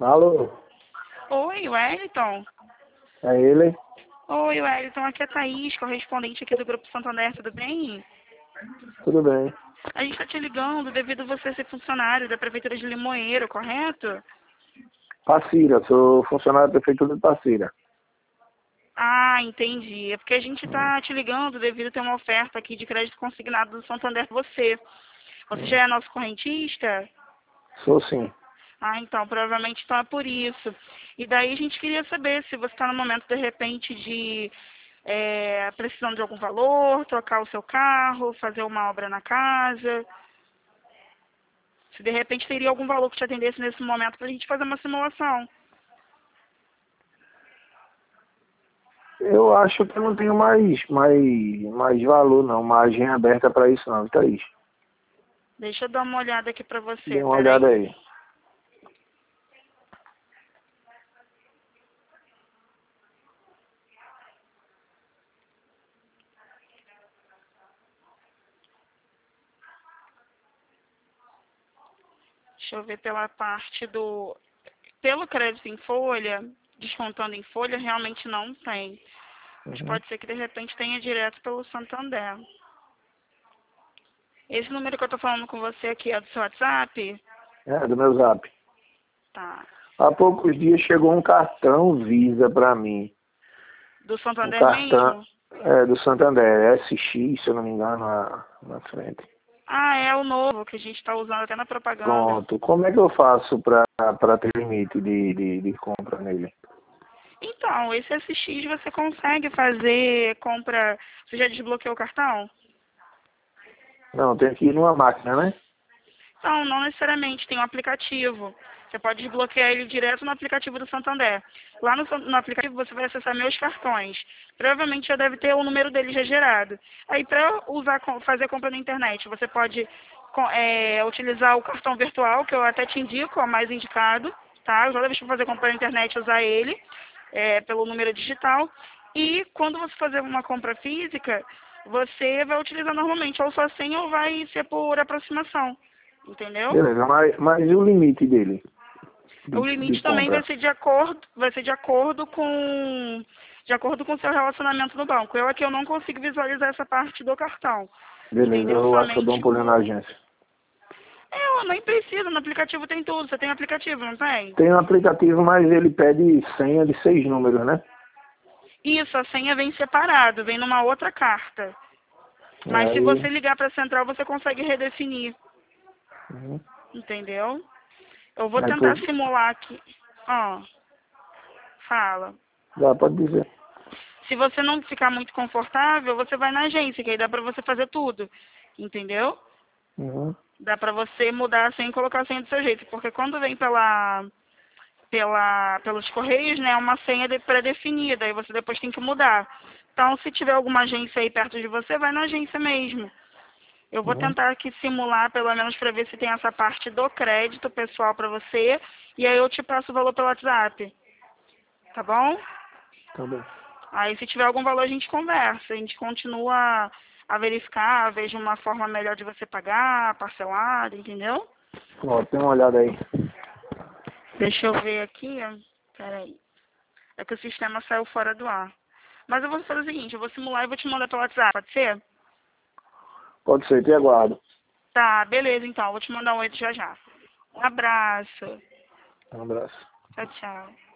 Alô? Oi, Wellington. É ele? Oi, Wellington. Aqui é a Thaís, correspondente aqui do Grupo Santander, tudo bem? Tudo bem. A gente está te ligando devido a você ser funcionário da Prefeitura de Limoeiro, correto? Passira, sou funcionário da Prefeitura de Passira. Ah, entendi. É porque a gente está te ligando devido a ter uma oferta aqui de crédito consignado do Santander para você. Você já é nosso correntista? Sou sim. Ah, então, provavelmente então é por isso. E daí a gente queria saber se você está no momento, de repente, de precisando de algum valor, trocar o seu carro, fazer uma obra na casa. Se de repente teria algum valor que te atendesse nesse momento para a gente fazer uma simulação. Eu acho que eu não tenho mais valor não, margem aberta para isso não, Thaís. Deixa eu dar uma olhada aqui para Dê você, uma olhada peraí. aí. Deixa eu ver pela parte do... Pelo crédito em folha, descontando em folha, realmente não tem. Mas Uhum. pode ser que de repente tenha direto pelo Santander. Esse número que eu tô falando com você aqui é do seu WhatsApp? É, do meu zap. Tá. Há poucos dias chegou um cartão Visa para mim. Do Um Santander cartão mesmo? do Santander, SX, se eu não me engano, na frente. Ah, é o novo que a gente está usando até na propaganda. Pronto. Como é que eu faço para ter limite de compra nele? Então, esse SX você consegue fazer compra... Você já desbloqueou o cartão? Não, tem que ir numa máquina, né? Não, não necessariamente, tem um aplicativo. Você pode desbloquear ele direto no aplicativo do Santander. Lá no aplicativo você vai acessar meus cartões. Provavelmente já deve ter o número dele já gerado. Aí para fazer compra na internet, você pode utilizar o cartão virtual, que eu até te indico, é o mais indicado. Tá? Toda vez que for fazer compra na internet, usar ele, pelo número digital. E quando você fazer uma compra física, você vai utilizar normalmente ou sua senha ou vai ser por aproximação. Entendeu? Beleza, mas e o limite dele O de limite também compra? vai ser de acordo com o seu relacionamento no banco. Eu aqui eu não consigo visualizar essa parte do cartão. Beleza, Entendeu? eu acho que eu dou um Somente pulinho na agência. eu nem preciso, no aplicativo tem tudo. Você tem aplicativo, não tem? Tem um aplicativo, mas ele pede senha de 6 números, né? Isso, a senha vem separado, vem numa outra carta. Mas se Aí, você ligar para a central, você consegue redefinir. uhum. Entendeu? Eu vou Aí tentar simular aqui. Ó, fala. pode dizer. Se você não ficar muito confortável, você vai na agência, que aí dá pra você fazer tudo. Entendeu? Uhum. Dá pra você mudar a senha e colocar a senha do seu jeito. Porque quando vem pelos correios, né, é uma senha pré-definida. E você depois tem que mudar. Então, se tiver alguma agência aí perto de você, vai na agência mesmo. Eu vou Uhum. tentar aqui simular, pelo menos, pra ver se tem essa parte do crédito pessoal pra você. E aí eu te passo o valor pelo WhatsApp. Tá bom? Tá bom. Aí, se tiver algum valor, a gente conversa. A gente continua a verificar, veja uma forma melhor de você pagar, parcelado, entendeu? Ó, tem uma olhada aí. Deixa eu ver aqui. Peraí. É que o sistema saiu fora do ar. Mas eu vou fazer o seguinte, eu vou simular e vou te mandar pelo WhatsApp, pode ser? Pode ser, te aguardo. Tá, beleza então. Eu vou te mandar um oi já já. Um abraço. Um abraço. Tchau, tchau.